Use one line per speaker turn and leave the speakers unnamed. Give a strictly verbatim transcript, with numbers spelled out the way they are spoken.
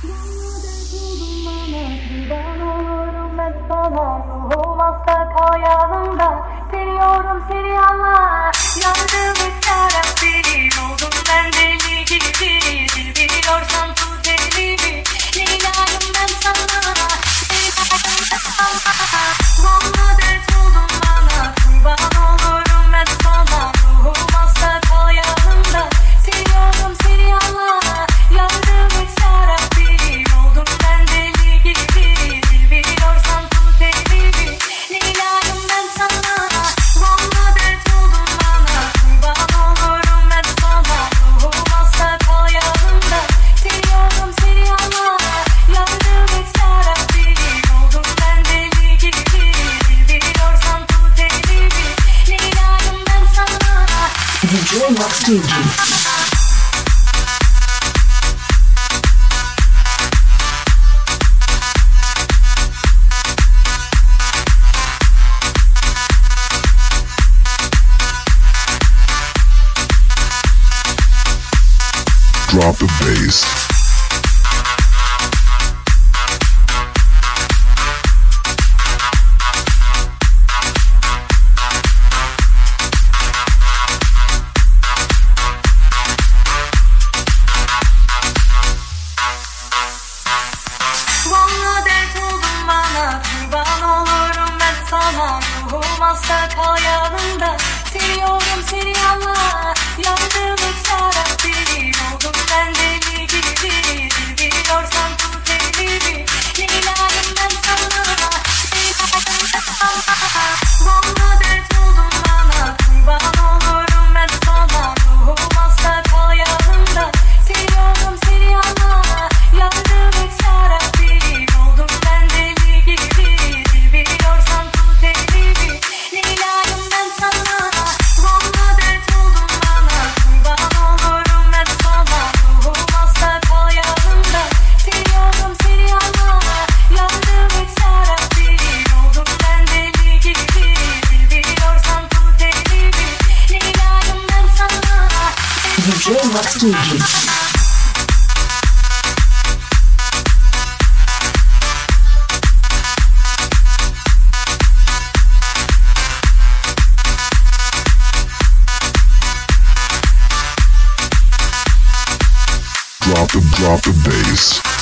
Drop the bass.
Vallahi dert oldun bana, kurban olurum ben sana. Ruhum hasta, kal yanımda. Seviyorum seni Allah, yardım et yarabbim. Oldum ben deli gibi, biliyorsan tut elimi. Leylayım ben sana, Leylayım ben sana. Vallahi dert oldun bana, kurban olurum ben sana. Ruhum hasta, kal yanımda. Seviyorum seni Allah, yardım et yarabbim. Oldum ben deli gibi, biliyorsan tut elimi. Leylayım ben sana. Vallahi dert oldun bana, kurban olurum ben sana. Ruhum hasta, kal yanımda. Seviyorum seni Allah, yardım et yarabbim. Oldum ben deli gibi, biliyorsan tut elimi. Leylayım ben sana.
D J Max D J.
Drop the, drop the bass.